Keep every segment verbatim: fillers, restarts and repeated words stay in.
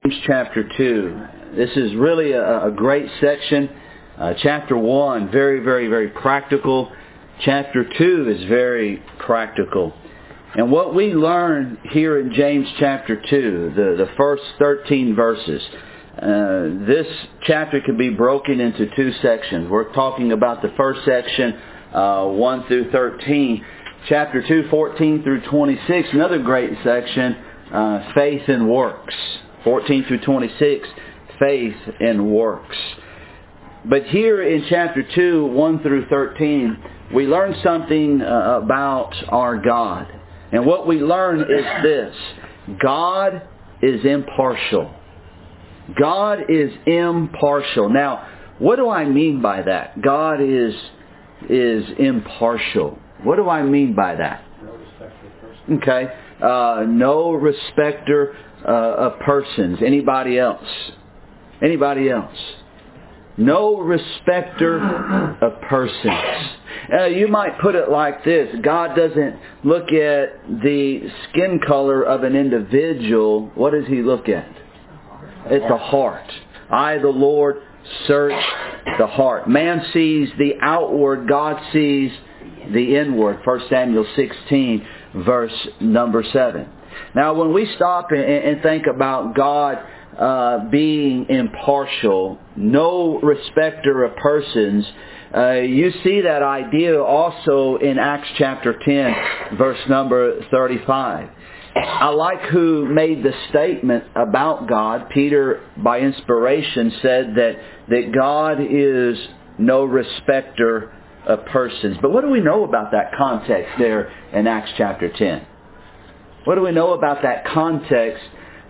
Chapter two. This is really a, a great section. Uh, chapter one, very, very, very practical. Chapter two is very practical. And what we learn here in James chapter two, the, the first thirteen verses, uh, this chapter can be broken into two sections. We're talking about the first section, uh, one through thirteen. Chapter two, fourteen through twenty-six, another great section, uh, faith and works. fourteen through twenty-six, faith and works. But here in chapter two, one through thirteen, we learn something uh, about our God. And what we learn is this: God is impartial. God is impartial. Now, what do I mean by that? God is is impartial. What do I mean by that? No respecter of persons. Okay. Uh, no respecter uh, of persons. Anybody else? Anybody else? No respecter of persons. Uh, you might put it like this: God doesn't look at the skin color of an individual. What does He look at? It's the heart. I, the Lord, search the heart. Man sees the outward. God sees the inward. First Samuel sixteen, verse number seven. Now, when we stop and think about God uh, being impartial, no respecter of persons, uh, you see that idea also in Acts chapter ten, verse number thirty-five. I like who made the statement about God. Peter, by inspiration, said that, that God is no respecter of persons. But what do we know about that context there in Acts chapter ten? What do we know about that context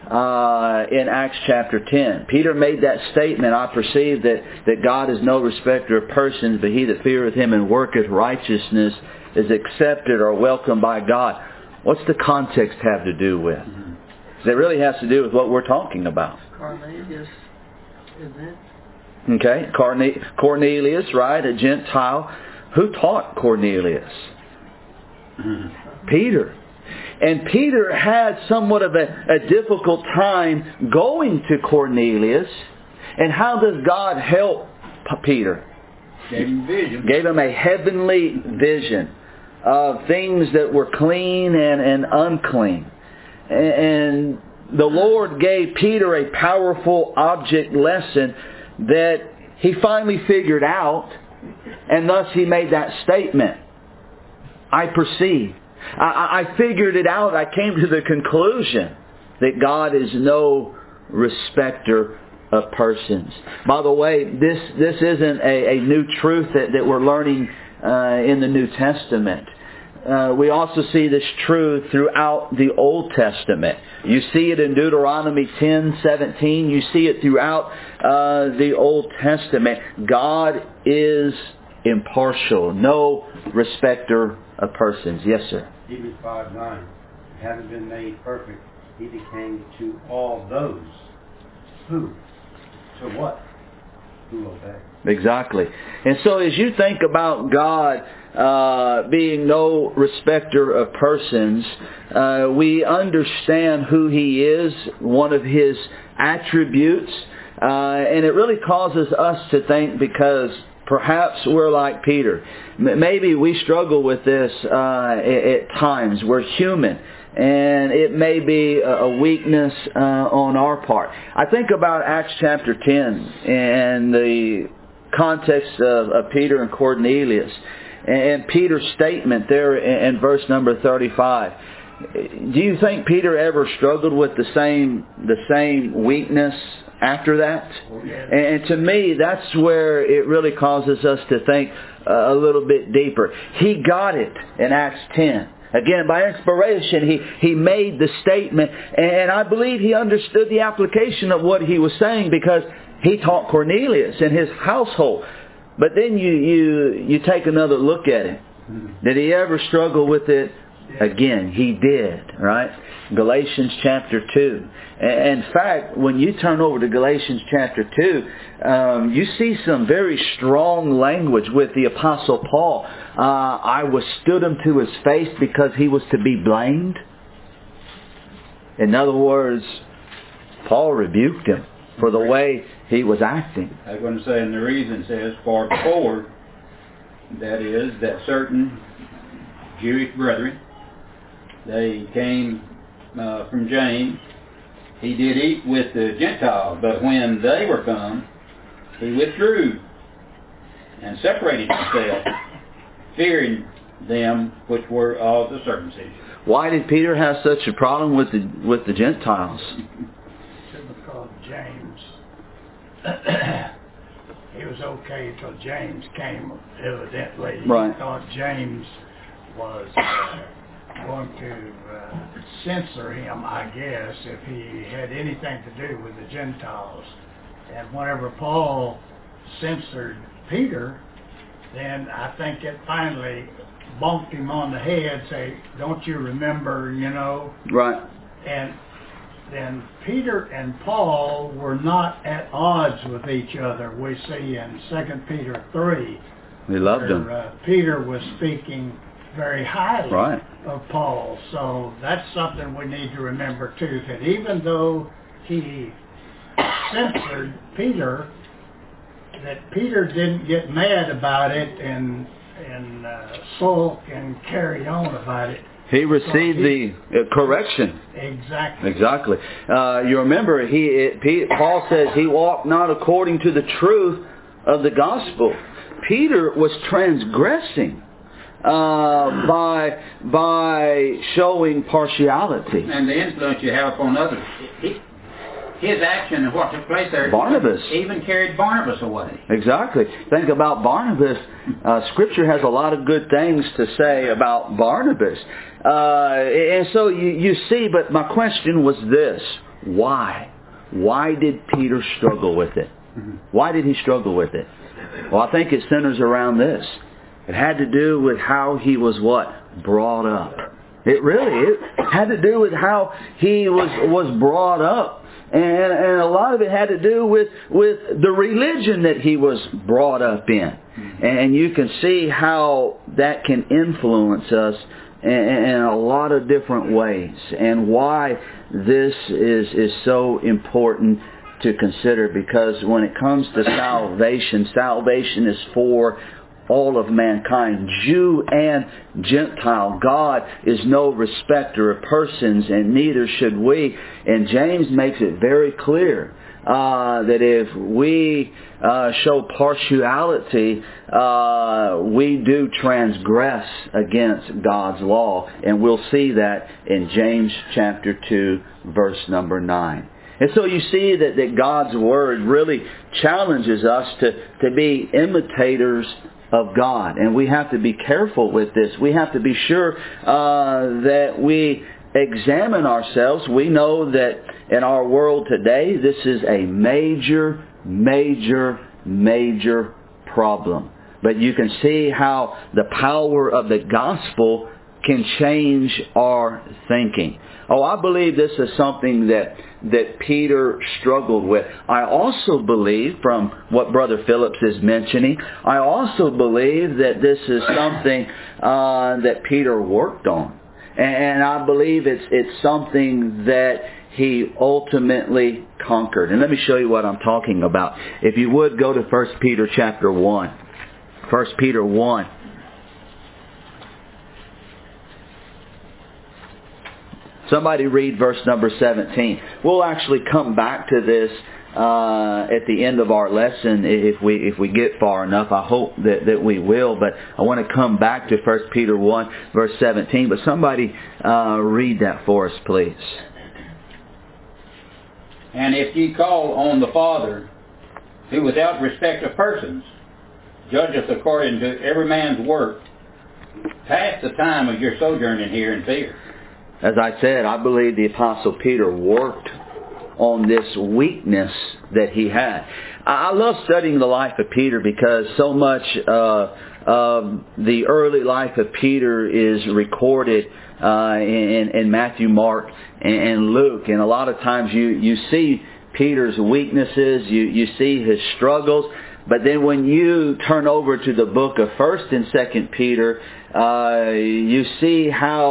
uh, in Acts chapter ten? Peter made that statement: I perceive that, that God is no respecter of persons, but he that feareth Him and worketh righteousness is accepted or welcomed by God. What's the context have to do with? Because it really has to do with what we're talking about. Cornelius, isn't it? Okay, Corne- Cornelius, right, a Gentile. Who taught Cornelius? Peter. And Peter had somewhat of a, a difficult time going to Cornelius. And how does God help Peter? Gave him vision. Gave him a heavenly vision of things that were clean and, and unclean. And the Lord gave Peter a powerful object lesson that he finally figured out, and thus he made that statement. I perceive. I, I figured it out. I came to the conclusion that God is no respecter of persons. By the way, this, this isn't a, a new truth that, that we're learning uh, in the New Testament. Uh, we also see this truth throughout the Old Testament. You see it in Deuteronomy ten seventeen. You see it throughout uh, the Old Testament. God is impartial, no respecter of persons. Yes, sir. Hebrews five nine. Having been made perfect, He became to all those who, to what? Who obey. Exactly. And so as you think about God uh, being no respecter of persons, uh, we understand who He is, one of His attributes, uh, and it really causes us to think, because perhaps we're like Peter. Maybe we struggle with this uh, at times. We're human. And it may be a weakness uh, on our part. I think about Acts chapter ten and the context of, of Peter and Cornelius. And Peter's statement there in verse number thirty-five. Do you think Peter ever struggled with the same the same weakness after that? Oh, yeah. And to me, that's where it really causes us to think a little bit deeper. He got it in Acts ten. Again, by inspiration, he, he made the statement, and I believe he understood the application of what he was saying, because he taught Cornelius and his household. But then you, you, you take another look at it. Did he ever struggle with it? Again, he did, right? Galatians chapter two. In fact, when you turn over to Galatians chapter two, um, you see some very strong language with the Apostle Paul. Uh, I withstood him to his face because he was to be blamed. In other words, Paul rebuked him for the way he was acting. I was going to say, and the reason says, for before, that is, that certain Jewish brethren, they came uh, from James. He did eat with the Gentiles, but when they were come, he withdrew and separated himself, fearing them which were of the circumcision. Why did Peter have such a problem with the with the Gentiles? Because James, he was okay until James came, evidently. Right. He thought James was uh, going to uh, censor him, I guess, if he had anything to do with the Gentiles. And whenever Paul censored Peter, then I think it finally bumped him on the head, say, don't you remember, you know? Right. And then Peter and Paul were not at odds with each other. We see in Second Peter three. He loved where, him. Uh, Peter was speaking very highly right. of Paul. So that's something we need to remember too, that even though he censored Peter, that Peter didn't get mad about it and and uh, sulk and carry on about it. He received he, the uh, correction. Exactly. Exactly. Uh, you remember, he it, P, Paul says he walked not according to the truth of the gospel. Peter was transgressing uh, by by showing partiality. And the influence you have upon others. He, his action and what took place there Barnabas even carried Barnabas away. Exactly. Think about Barnabas. Uh, Scripture has a lot of good things to say about Barnabas. Uh, and so you, you see, but my question was this. Why? Why did Peter struggle with it? Why did he struggle with it? Well, I think it centers around this. It had to do with how he was what? Brought up. It really, it had to do with how he was, was brought up. And, and a lot of it had to do with, with the religion that he was brought up in. And you can see how that can influence us in, in a lot of different ways. And why this is, is so important to consider. Because when it comes to salvation, salvation is for all of mankind, Jew and Gentile. God is no respecter of persons, and neither should we. And James makes it very clear uh, that if we uh, show partiality, uh, we do transgress against God's law. And we'll see that in James chapter two, verse number nine. And so you see that, that God's Word really challenges us to, to be imitators of God. And we have to be careful with this. We have to be sure uh, that we examine ourselves. We know that in our world today, this is a major, major, major problem. But you can see how the power of the gospel can change our thinking. Oh, I believe this is something that that Peter struggled with. I also believe, from what Brother Phillips is mentioning, I also believe that this is something uh, that Peter worked on. And I believe it's it's something that he ultimately conquered. And let me show you what I'm talking about. If you would, go to First Peter chapter one. First Peter one. Somebody read verse number seventeen. We'll actually come back to this uh, at the end of our lesson if we if we get far enough. I hope that, that we will. But I want to come back to First Peter one, verse seventeen. But somebody uh, read that for us, please. And if ye call on the Father, who without respect of persons judgeth according to every man's work, pass the time of your sojourning here in fear. As I said, I believe the Apostle Peter worked on this weakness that he had. I love studying the life of Peter because so much uh, of the early life of Peter is recorded uh, in, in Matthew, Mark, and, and Luke. And a lot of times you, you see Peter's weaknesses, you, you see his struggles. But then when you turn over to the book of First and Second Peter, uh, you see how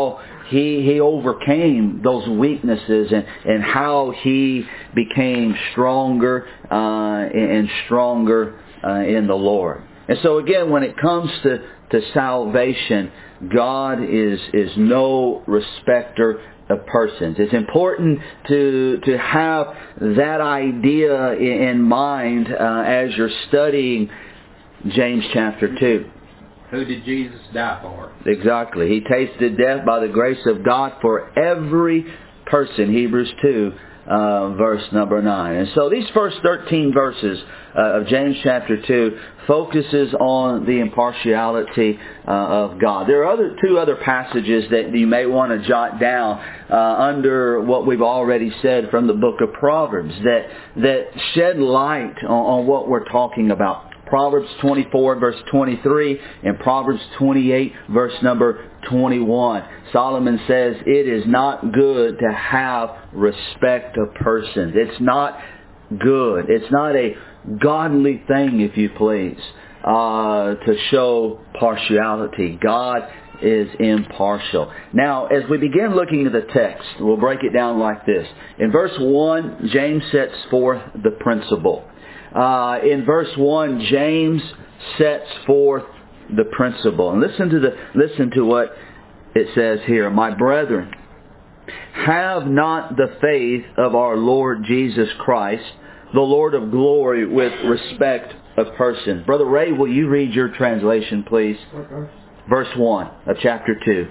he he overcame those weaknesses and, and how he became stronger uh, and stronger uh, in the Lord. And so again, when it comes to, to salvation, God is is no respecter of persons. It's important to to have that idea in mind uh, as you're studying James chapter two. Who did Jesus die for? Exactly. He tasted death by the grace of God for every person. Hebrews two, uh, verse number nine. And so these first thirteen verses uh, of James chapter two focuses on the impartiality uh, of God. There are other two other passages that you may want to jot down uh, under what we've already said from the book of Proverbs that that shed light on, on what we're talking about. Proverbs twenty-four verse twenty-three and Proverbs twenty-eight verse number twenty-one. Solomon says it is not good to have respect of persons. It's not good. It's not a godly thing, if you please, uh, to show partiality. God is impartial. Now, as we begin looking at the text, we'll break it down like this. In verse one, James sets forth the principle. Uh, in verse one, James sets forth the principle. And listen to the listen to what it says here. My brethren, have not the faith of our Lord Jesus Christ, the Lord of glory, with respect of persons. Brother Ray, will you read your translation, please? Verse one of chapter two.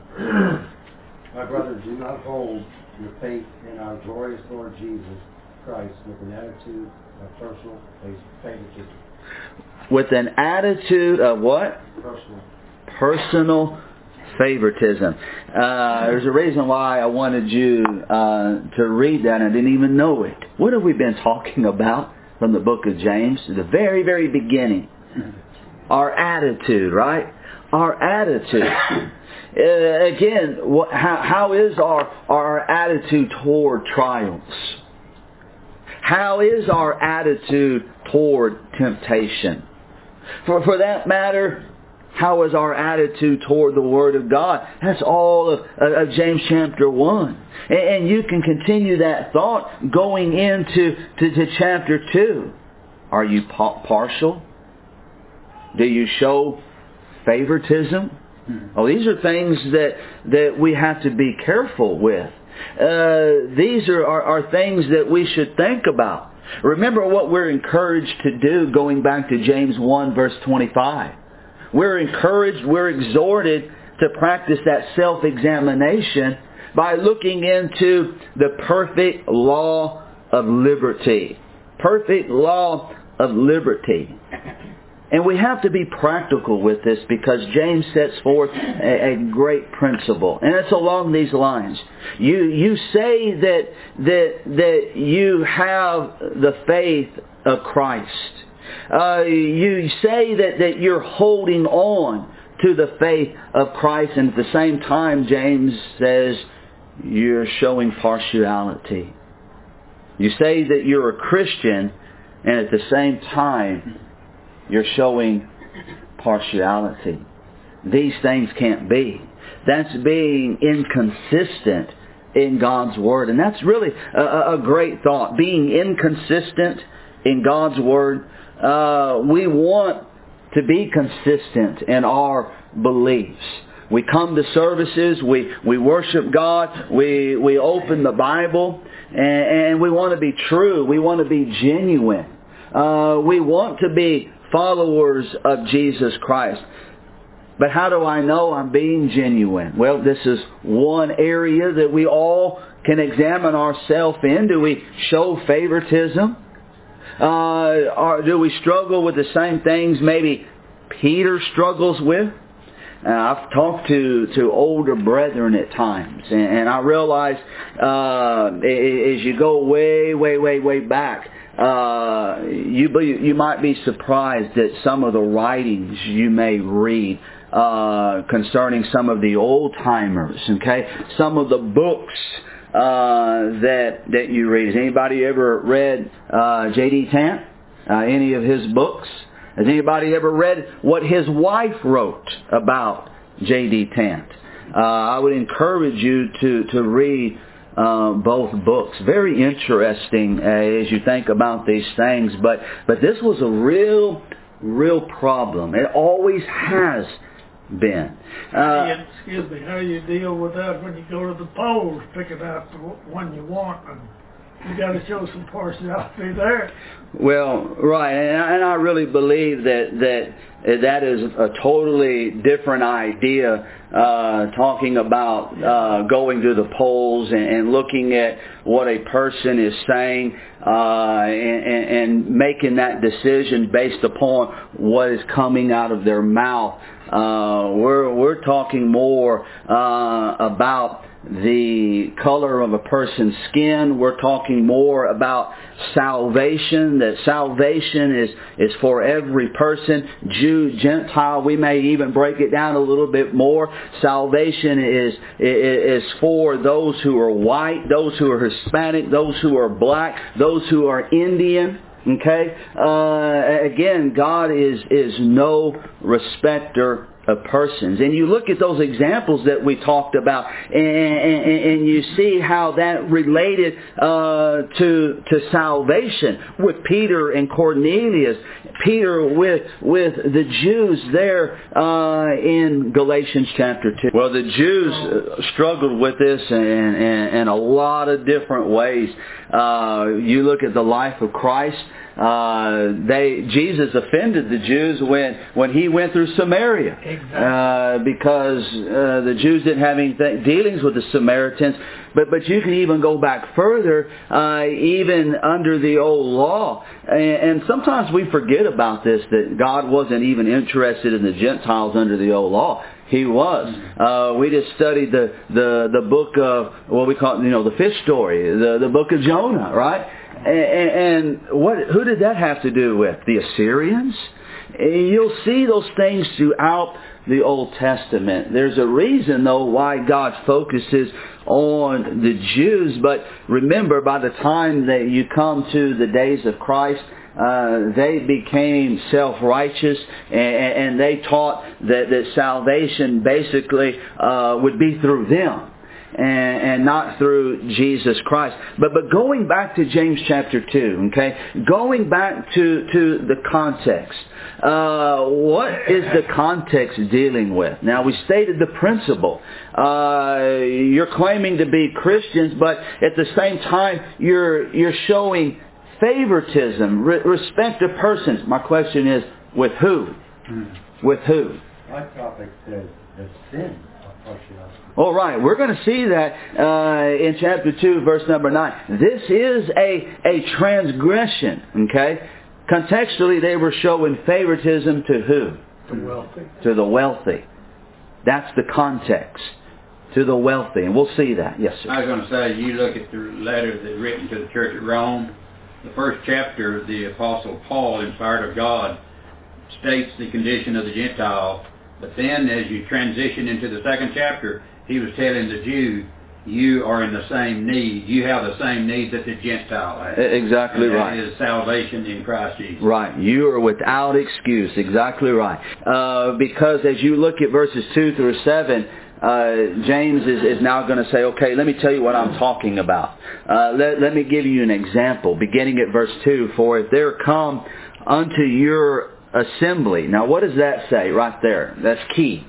My brothers, do not hold your faith in our glorious Lord Jesus Christ with an attitude of personal favoritism. With an attitude of what? Personal. Personal favoritism. Uh, there's a reason why I wanted you uh, to read that. I didn't even know it. What have we been talking about from the book of James? The very, very beginning. Our attitude, right? Our attitude. Uh, again, what, how, how is our, our attitude toward trials? How is our attitude toward temptation? For, for that matter, how is our attitude toward the Word of God? That's all of, of James chapter one. And, and you can continue that thought going into to, to chapter two. Are you pa- partial? Do you show favoritism? Oh, these are things that, that we have to be careful with. Uh, these are, are, are things that we should think about. Remember what we're encouraged to do going back to James one verse twenty-five. We're encouraged, we're exhorted to practice that self-examination by looking into the perfect law of liberty. Perfect law of liberty. And we have to be practical with this because James sets forth a, a great principle. And it's along these lines. You you say that that that you have the faith of Christ. Uh, you say that, that you're holding on to the faith of Christ, and at the same time, James says you're showing partiality. You say that you're a Christian, and at the same time, you're showing partiality. These things can't be. That's being inconsistent in God's Word. And that's really a, a great thought. Being inconsistent in God's Word. Uh, we want to be consistent in our beliefs. We come to services, we, we worship God, we, we open the Bible, and, and we want to be true. We want to be genuine. Uh, we want to be followers of Jesus Christ. But how do I know I'm being genuine? Well, this is one area that we all can examine ourselves in. Do we show favoritism? Uh, or do we struggle with the same things maybe Peter struggles with? Uh, I've talked to, to older brethren at times, and, and I realize uh, as you go way, way, way, way back, uh, you be, you might be surprised at some of the writings you may read uh, concerning some of the old timers. Okay, some of the books uh, that that you read. Has anybody ever read uh, J D Tant? Uh, any of his books? Has anybody ever read what his wife wrote about J D Tant? uh, I would encourage you to, to read uh, both books. Very interesting uh, as you think about these things. But, but this was a real, real problem. It always has been. How do you, excuse me, how do you deal with that when you go to the polls, picking out the one you want, and you got to show some partiality there? Well, right, and I, and I really believe that that that is a totally different idea. Uh, talking about uh, going to the polls and, and looking at what a person is saying uh, and, and, and making that decision based upon what is coming out of their mouth. Uh, we're we're talking more uh, about the color of a person's skin. We're talking more about salvation, that salvation is, is for every person, Jew, Gentile. We may even break it down a little bit more. Salvation is, is for those who are white, those who are Hispanic, those who are black, those who are Indian. Okay? Uh, again, God is, is no respecter of persons. And you look at those examples that we talked about, and, and, and you see how that related uh, to to salvation with Peter and Cornelius. Peter with with the Jews there uh, in Galatians chapter two. Well, the Jews struggled with this in, in, in a lot of different ways. Uh, you look at the life of Christ. Uh, they Jesus offended the Jews when when he went through Samaria, exactly. uh, because uh, the Jews didn't have any dealings with the Samaritans. But but you can even go back further, uh, even under the old law, and, and sometimes we forget about this, that God wasn't even interested in the Gentiles under the old law. He was. Uh, we just studied the, the, the book of what we call, you know, the fish story, the, the book of Jonah, right? And, and what? Who did that have to do with? The Assyrians? You'll see those things throughout the Old Testament. There's a reason, though, why God focuses on the Jews. But remember, by the time that you come to the days of Christ, Uh, they became self-righteous, and, and they taught that, that salvation basically uh, would be through them and, and not through Jesus Christ. But but going back to James chapter two, okay, going back to, to the context. Uh, what is the context dealing with? Now, we stated the principle. Uh, you're claiming to be Christians, but at the same time, you're you're showing favoritism, re- respect of persons. My question is, with who? Hmm. With who? My topic says the sin of partiality. All right, we're going to see that uh, in chapter two, verse number nine. This is a, a transgression, okay? Contextually, they were showing favoritism to who? The wealthy. To the wealthy. That's the context. To the wealthy. And we'll see that. Yes, sir. I was going to say, you look at the letter that's written to the church at Rome. The first chapter, the Apostle Paul, inspired of God, states the condition of the Gentile. But then as you transition into the second chapter, he was telling the Jew, you are in the same need. You have the same need that the Gentile has. Exactly and that right. is salvation in Christ Jesus. Right. You are without excuse. Exactly right. Uh, because as you look at verses two through seven, Uh, James is, is now going to say, okay, let me tell you what I'm talking about. Uh, let, let me give you an example, beginning at verse two. For if there come unto your assembly. Now, what does that say right there? That's key.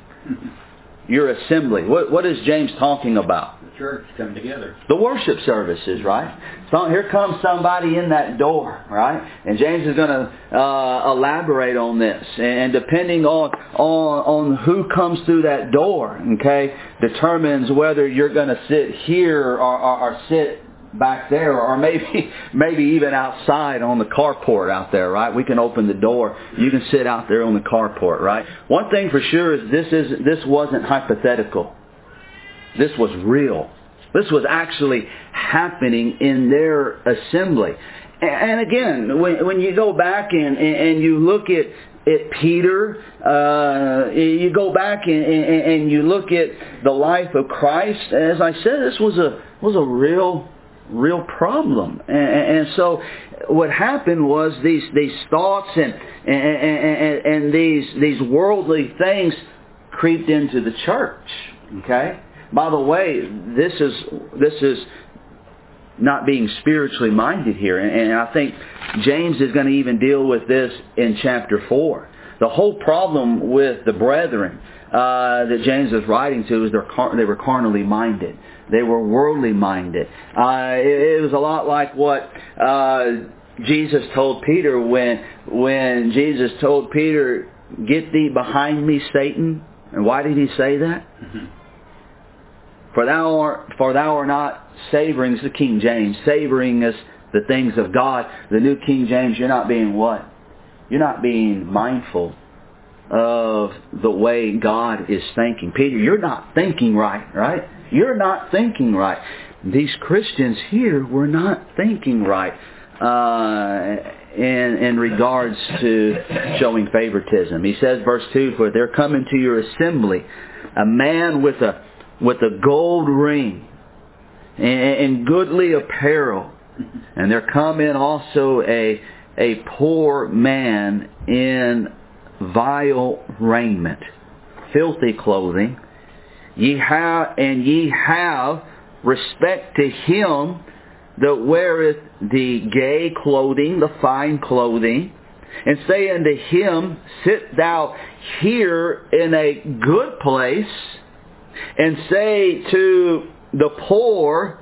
Your assembly. What, what is James talking about? The church come together. The worship services, right? So here comes somebody in that door, right? And James is going to uh, elaborate on this. And depending on, on on who comes through that door, okay, determines whether you're going to sit here or, or, or sit back there, or maybe maybe even outside on the carport out there, right? We can open the door. You can sit out there on the carport, right? One thing for sure is this is this wasn't hypothetical. This was real. This was actually happening in their assembly. And again, when when you go back and and you look at at Peter, uh, you go back and, and, and you look at the life of Christ. As I said, this was a was a real. real problem. And, and so what happened was these these thoughts and and, and and these these worldly things creeped into the church. Okay? By the way, this is this is not being spiritually minded here. And, and I think James is going to even deal with this in chapter four. The whole problem with the brethren uh, that James is writing to is they're car- they were carnally minded. They were worldly minded. Uh, it, it was a lot like what uh, Jesus told Peter when when Jesus told Peter, "Get thee behind me, Satan." And why did he say that? Mm-hmm. For thou art, for thou art not savoring, this is the King James, savoring is the things of God. The New King James, you're not being what? You're not being mindful of the way God is thinking. Peter, you're not thinking right, right? You're not thinking right. These Christians here were not thinking right uh, in, in regards to showing favoritism. He says, verse two, "For there come into your assembly a man with a with a gold ring and, and goodly apparel, and there come in also a a poor man in vile raiment, filthy clothing. Ye have and ye have respect to him that weareth the gay clothing, the fine clothing, and say unto him, Sit thou here in a good place, and say to the poor,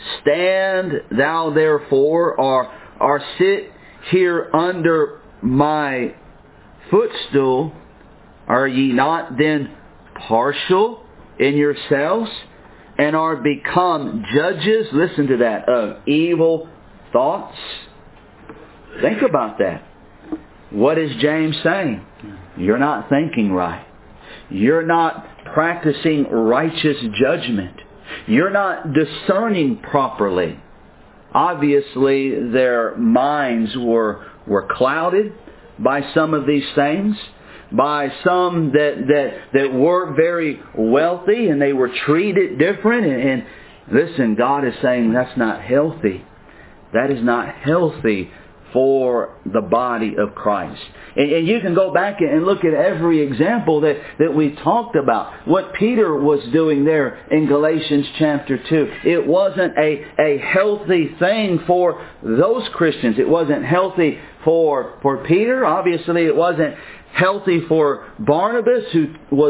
Stand thou therefore, or, or sit here under my footstool. Are ye not then partial in yourselves, and are become judges," listen to that, "of evil thoughts?" Think about that. What is James saying? You're not thinking right. You're not practicing righteous judgment. You're not discerning properly. Obviously, their minds were were clouded by some of these things, by some that that that were very wealthy and they were treated different. And, and listen, God is saying that's not healthy. That is not healthy for the body of Christ. And, and you can go back and look at every example that, that we talked about. What Peter was doing there in Galatians chapter two. It wasn't a, a healthy thing for those Christians. It wasn't healthy for, for Peter. Obviously it wasn't healthy for Barnabas, who was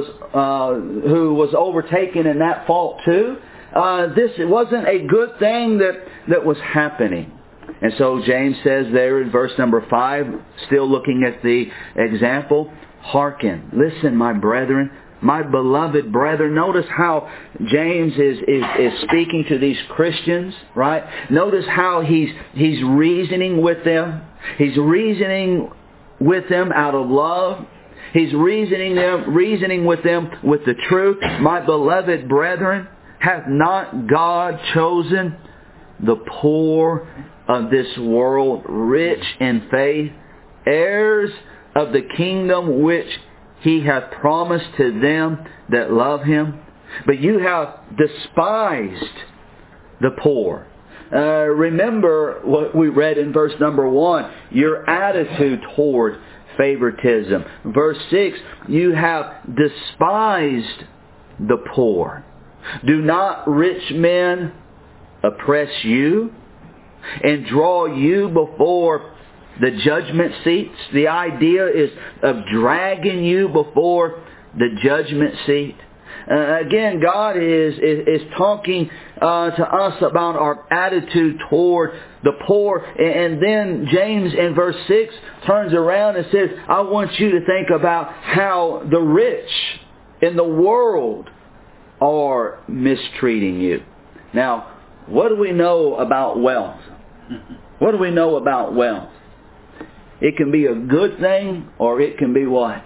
uh, who was overtaken in that fault too. Uh, this it wasn't a good thing that, that was happening. And so James says there in verse number five, still looking at the example, "Hearken, listen, my brethren, my beloved brethren." Notice how James is, is, is speaking to these Christians, right? Notice how he's he's reasoning with them. He's reasoning with them out of love. He's reasoning them, reasoning with them with the truth. "My beloved brethren, hath not God chosen the poor of this world rich in faith, heirs of the kingdom which He hath promised to them that love Him? But you have despised the poor." Uh, remember what we read in verse number one, your attitude toward favoritism. Verse six, you have despised the poor. "Do not rich men oppress you and draw you before the judgment seats?" The idea is of dragging you before the judgment seat. Uh, again, God is, is, is talking uh, to us about our attitude toward the poor. And then James in verse six turns around and says, I want you to think about how the rich in the world are mistreating you. Now, what do we know about wealth? What do we know about wealth? It can be a good thing, or it can be what?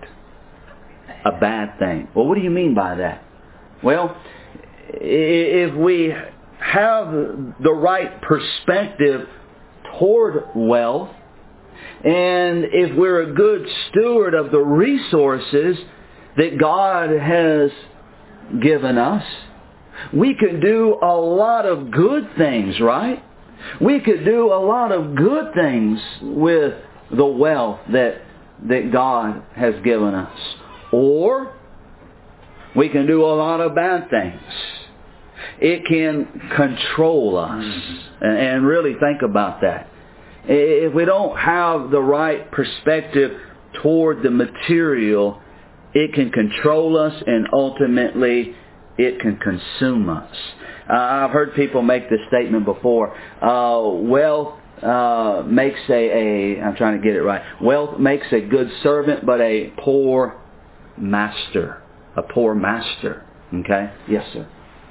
A bad thing. Well, what do you mean by that? Well, if we have the right perspective toward wealth, and if we're a good steward of the resources that God has given us, we can do a lot of good things, right? We could do a lot of good things with the wealth that, that God has given us. Or We can do a lot of bad things. It can control us. Mm-hmm. And, and really think about that. If we don't have the right perspective toward the material, it can control us and ultimately it can consume us. Uh, I've heard people make this statement before. Uh, wealth uh, makes a, a, I'm trying to get it right. Wealth makes a good servant, but a poor master. A poor master. Okay? Yes, sir.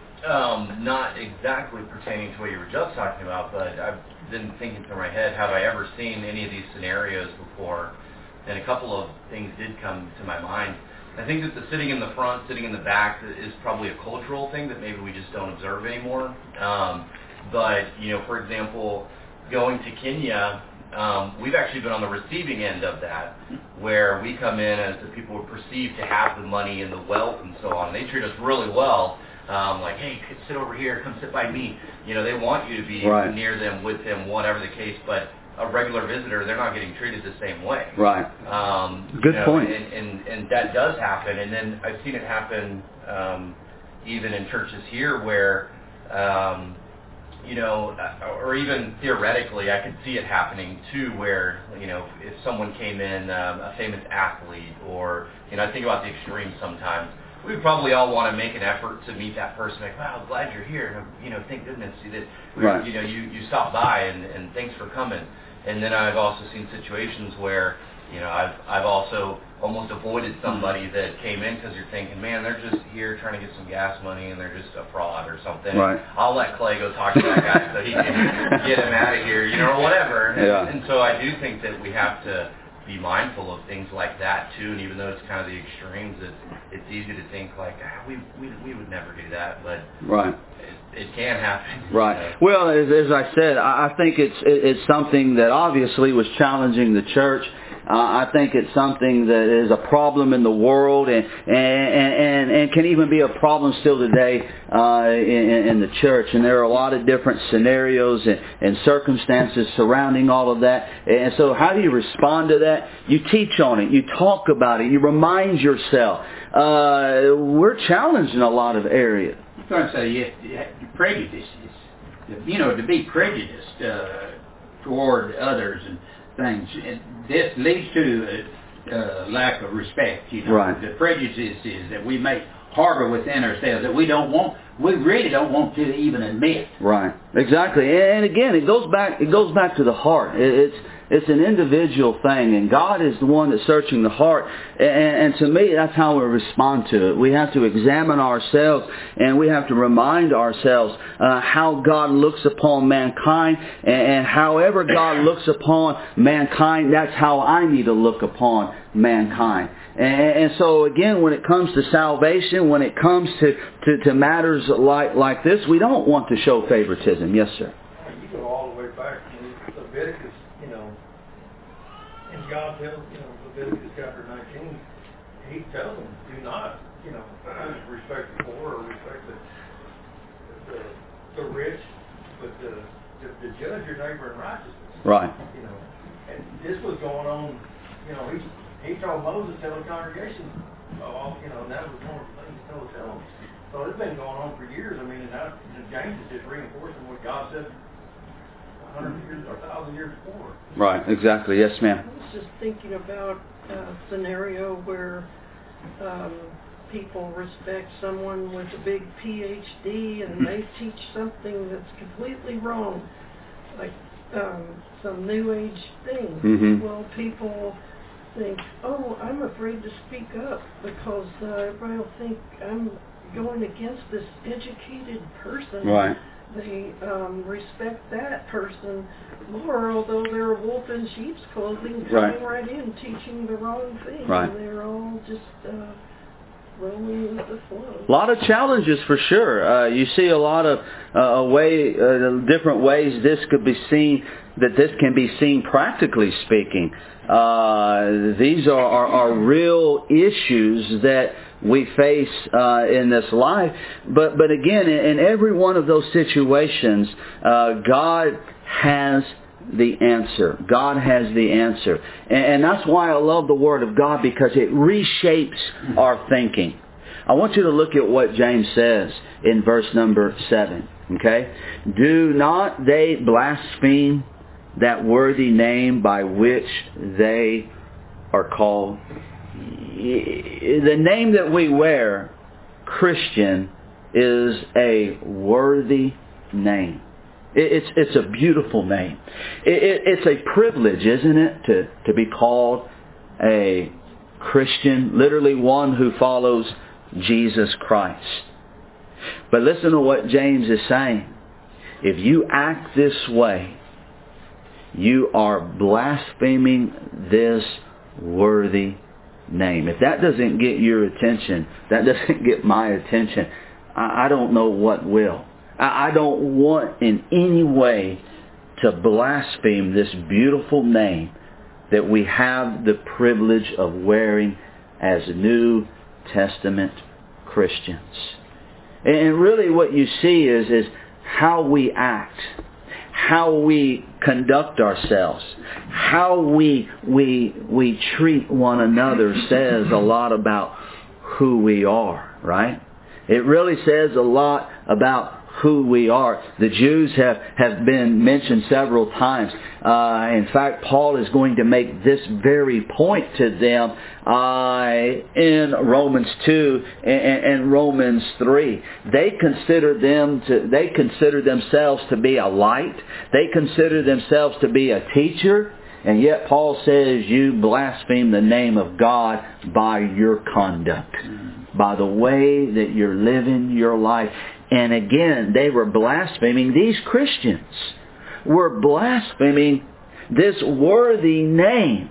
Um, not exactly pertaining to what you were just talking about, but I've been thinking through my head, have I ever seen any of these scenarios before? And a couple of things did come to my mind. I think that the sitting in the front, sitting in the back is probably a cultural thing that maybe we just don't observe anymore. Um, but, you know, for example, going to Kenya, um, we've actually been on the receiving end of that, where we come in as the people who perceive to have the money and the wealth and so on. They treat us really well. Um, like, hey, sit over here, come sit by me. You know, they want you to be right near them, with them, whatever the case. But a regular visitor, they're not getting treated the same way. Right. Um, Good you know, point. And, and, and that does happen. And then I've seen it happen um, even in churches here where, um, you know, or even theoretically, I could see it happening too where, you know, if someone came in, um, a famous athlete, or, you know, I think about the extremes sometimes. We would probably all want to make an effort to meet that person. Like, wow, glad you're here. And, you know, thank goodness you did. Right. You know, you, you stopped by and, and thanks for coming. And then I've also seen situations where, you know, I've I've also almost avoided somebody that came in because you're thinking, man, they're just here trying to get some gas money and they're just a fraud or something. Right. I'll let Clay go talk to that guy so he can get him out of here, you know, or whatever. Yeah. And, and so I do think that we have to be mindful of things like that too, and even though it's kind of the extremes, it's it's easy to think like, ah, we we we would never do that, but right, it, it can happen. Right. You know? Well, as, as I said, I, I think it's it, it's something that obviously was challenging the church. Uh, I think it's something that is a problem in the world, and and and, and can even be a problem still today uh, in, in the church. And there are a lot of different scenarios and, and circumstances surrounding all of that. And so, how do you respond to that? You teach on it. You talk about it. You remind yourself. Uh, we're challenged in a lot of areas. I'm trying to say, you have, you have prejudices. You know, to be prejudiced uh, toward others and things. And this leads to a, a lack of respect. You know, right. The prejudices that we may harbor within ourselves that we don't want, we really don't want to even admit. Right. Exactly. And again, it goes back. It goes back to the heart. It's it's an individual thing, and God is the one that's searching the heart. And, and to me, that's how we respond to it. We have to examine ourselves, and we have to remind ourselves uh, how God looks upon mankind, and, and however God looks upon mankind, that's how I need to look upon mankind. And, and so again, when it comes to salvation, when it comes to, to, to matters like like this, we don't want to show favoritism. Yes, sir. You go all the way back to Leviticus, you know, and God tells, you know, Leviticus chapter nineteen, He tells them, do not, you know, respect the poor or respect the the, the rich, but to, to, to judge your neighbor in righteousness. Right. You know, and this was going on, you know, he he told Moses, tell the congregation, oh, you know, and that was one of the things he told them. So it's been going on for years. I mean, and now James is just reinforcing what God said a hundred years or a thousand years before. Right, exactly. Yes, ma'am. I was just thinking about a scenario where um, people respect someone with a big P H D and they teach something that's completely wrong, like um, some New Age thing. Mm-hmm. Well, people think, oh, I'm afraid to speak up because uh, everybody will think I'm going against this educated person. Right. They um, respect that person more, although they're a wolf in sheep's clothing, coming right. right in, teaching the wrong thing. Right. And they're all just uh, rolling with the flow. A lot of challenges for sure. Uh, you see a lot of uh, way, uh, different ways this could be seen, that this can be seen practically speaking. Uh, these are, are, are real issues that we face uh, in this life. But but again, in, in every one of those situations, uh, God has the answer. God has the answer. And, and that's why I love the Word of God, because it reshapes our thinking. I want you to look at what James says in verse number seven. Okay? Do not they blaspheme that worthy name by which they are called? The name that we wear, Christian, is a worthy name. It's it's a beautiful name. It, it, it's a privilege, isn't it, to, to be called a Christian, literally one who follows Jesus Christ. But listen to what James is saying. If you act this way, you are blaspheming this worthy name. If that doesn't get your attention, that doesn't get my attention, I, I don't know what will. I, I don't want in any way to blaspheme this beautiful name that we have the privilege of wearing as New Testament Christians. And really what you see is, is how we act, how we conduct ourselves, how we, we, we treat one another says a lot about who we are, right? It really says a lot about who we are. The Jews have, have been mentioned several times. Uh, in fact, Paul is going to make this very point to them uh, in Romans two and, and Romans three. They consider them to, they consider themselves to be a light. They consider themselves to be a teacher. And yet Paul says you blaspheme the name of God by your conduct, by the way that you're living your life. And again, they were blaspheming, these Christians were blaspheming this worthy name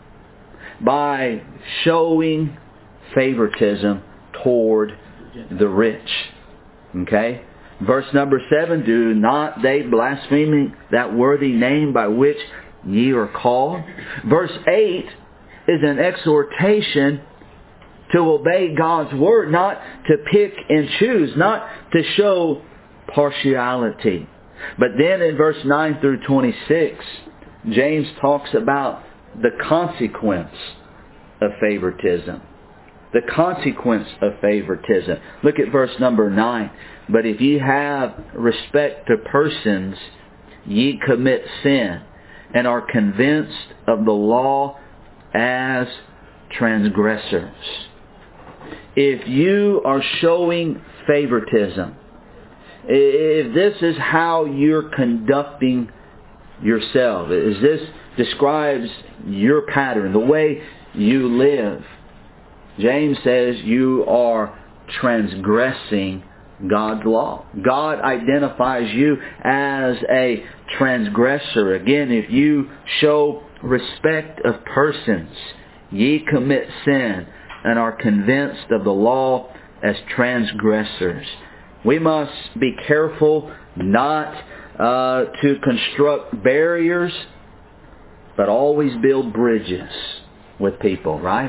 by showing favoritism toward the rich. Okay? Verse number seven, do not they blaspheme that worthy name by which ye are called? Verse eight is an exhortation to obey God's Word, not to pick and choose, not to show partiality. But then in verse nine through twenty-six, James talks about the consequence of favoritism. The consequence of favoritism. Look at verse number nine. But if ye have respect to persons, ye commit sin, and are convinced of the law as transgressors. If you are showing favoritism, if this is how you're conducting yourself, as this describes your pattern, the way you live, James says you are transgressing God's law. God identifies you as a transgressor. Again, if you show respect of persons, ye commit sin and are convinced of the law as transgressors. We must be careful not uh, to construct barriers, but always build bridges with people, right?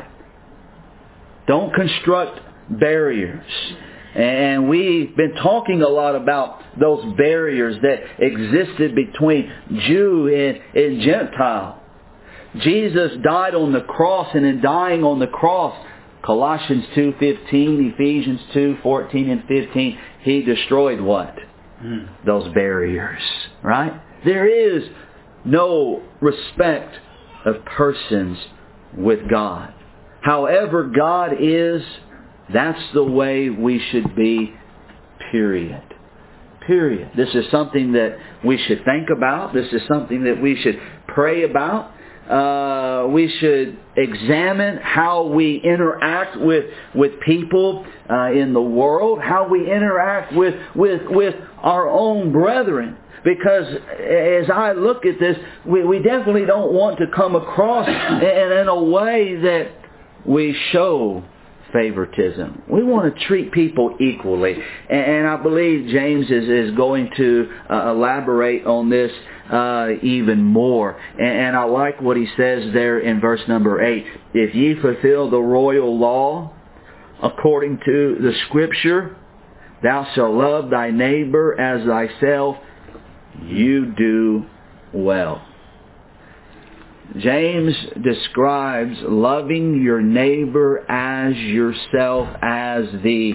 Don't construct barriers. And we've been talking a lot about those barriers that existed between Jew and, and Gentile. Jesus died on the cross, and in dying on the cross, Colossians two fifteen, Ephesians two fourteen and fifteen, He destroyed what? Mm. Those barriers, right? There is no respect of persons with God. However God is, that's the way we should be, period. Period. This is something that we should think about. This is something that we should pray about. Uh, we should examine how we interact with with people uh, in the world, how we interact with, with, with our own brethren. Because as I look at this, we, we definitely don't want to come across in, in a way that we show favoritism. We want to treat people equally. And I believe James is, is going to uh, elaborate on this uh, even more. And, and I like what he says there in verse number eight. If ye fulfill the royal law according to the Scripture, thou shalt love thy neighbor as thyself, you do well. James describes loving your neighbor as yourself as the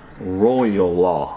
royal law.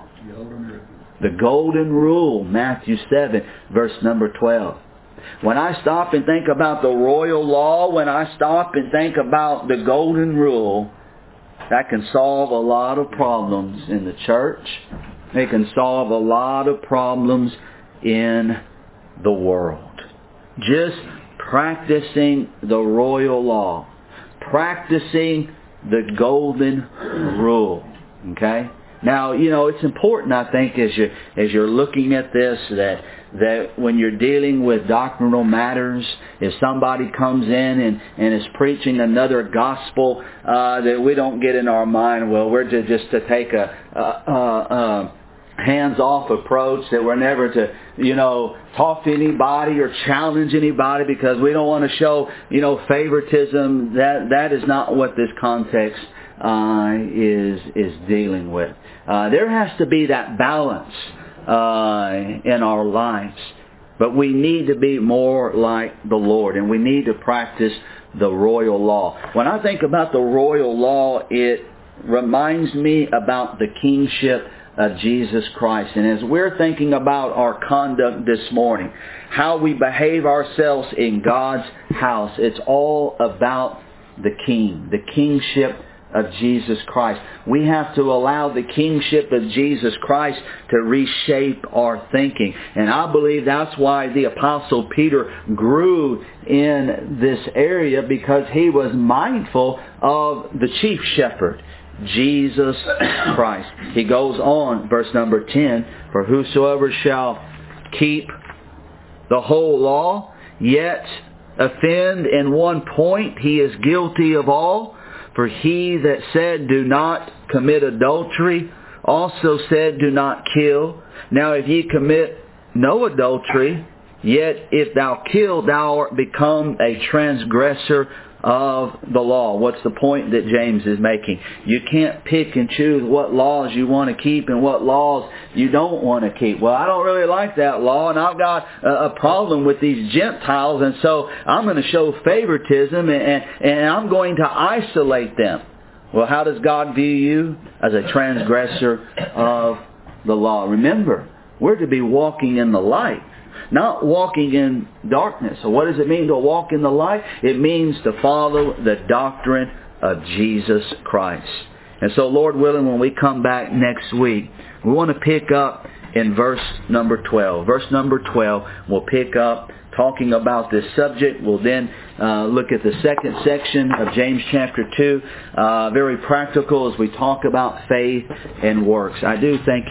The golden rule, Matthew seven, verse number twelve. When I stop and think about the royal law, when I stop and think about the golden rule, that can solve a lot of problems in the church. It can solve a lot of problems in the world. Just practicing the royal law. Practicing the golden rule. Okay? Now, you know, it's important, I think, as you as you're looking at this, that that when you're dealing with doctrinal matters, if somebody comes in and, and is preaching another gospel, uh, that we don't get in our mind, well, we're to, just to take a, a, a, a hands-off approach, that we're never to, you know, talk to anybody or challenge anybody because we don't want to show, you know, favoritism. That that is not what this context uh, is is dealing with. Uh, there has to be that balance uh, in our lives, but we need to be more like the Lord, and we need to practice the royal law. When I think about the royal law, it reminds me about the kingship of Jesus Christ. And as we're thinking about our conduct this morning, how we behave ourselves in God's house, it's all about the King, the kingship of Jesus Christ. We have to allow the kingship of Jesus Christ to reshape our thinking. And I believe that's why the Apostle Peter grew in this area, because he was mindful of the chief shepherd, Jesus Christ. He goes on, verse number ten, for whosoever shall keep the whole law, yet offend in one point, he is guilty of all. For he that said, do not commit adultery, also said, do not kill. Now if ye commit no adultery, yet if thou kill, thou art become a transgressor of the law. What's the point that James is making? You can't pick and choose what laws you want to keep and what laws you don't want to keep. Well, I don't really like that law, and I've got a problem with these Gentiles, and so I'm going to show favoritism, and, and, and I'm going to isolate them. Well, how does God view you? As a transgressor of the law. Remember, we're to be walking in the light, not walking in darkness. So what does it mean to walk in the light? It means to follow the doctrine of Jesus Christ. And so, Lord willing, when we come back next week, we want to pick up in verse number twelve. Verse number twelve, we'll pick up talking about this subject. We'll then uh, look at the second section of James chapter two. Uh, very practical as we talk about faith and works. I do thank you